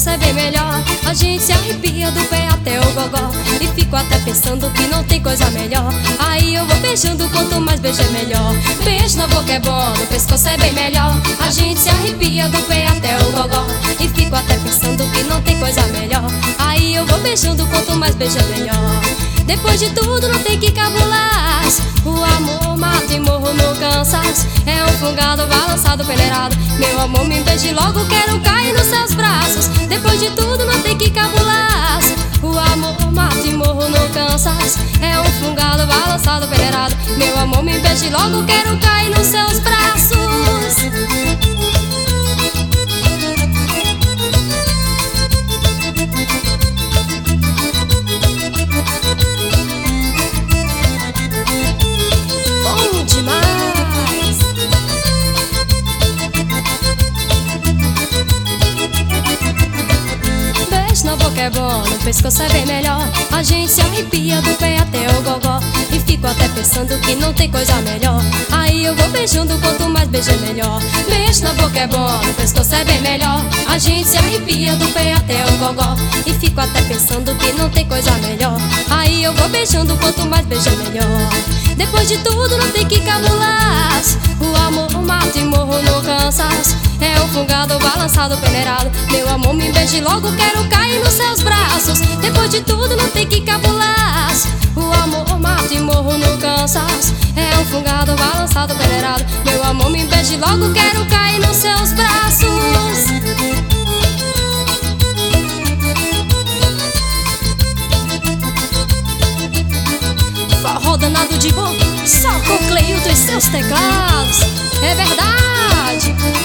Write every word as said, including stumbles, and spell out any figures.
pescoço é bem melhor. A gente se arrepia do pé até o gogó e fico até pensando que não tem coisa melhor. Aí eu vou beijando, quanto mais beijo é melhor. Beijo na boca é bom, no pescoço é bem melhor. A gente se arrepia do pé até o gogó e fico até pensando que não tem coisa melhor. Aí eu vou beijando, quanto mais beijo é melhor. Depois de tudo não tem que cabular. O amor mata e morro no cansas. É um fungado balançado, peneirado. Meu amor, me beije logo, quero cair nos seus braços. Depois de tudo não tem que cabular. O amor mata e morro no cansas. É um fungado balançado, peneirado. Meu amor, me beije logo, quero cair nos seus braços. Na boca é bom, no pescoço é bem melhor. A gente se arrepia do pé até o gogó e fico até pensando que não tem coisa melhor. Aí eu vou beijando, quanto mais beijo é melhor. Beijo na boca é bom, no pescoço é bem melhor. A gente se arrepia do pé até o gogó e fico até pensando que não tem coisa melhor. Aí eu vou beijando, quanto mais beijo é melhor. Depois de tudo não tem que cabular. O amor mata e morro no cansas. É um fungado balançado, peneirado. Meu amor, me beije logo, quero cair nos seus braços. Depois de tudo não tem que cabular. O amor mata e morro no cansas. É um fungado balançado, peneirado. Meu amor, me beije logo, quero cair nos seus braços. Forró danado de bom, só com Cleilton e seus teclados. É verdade.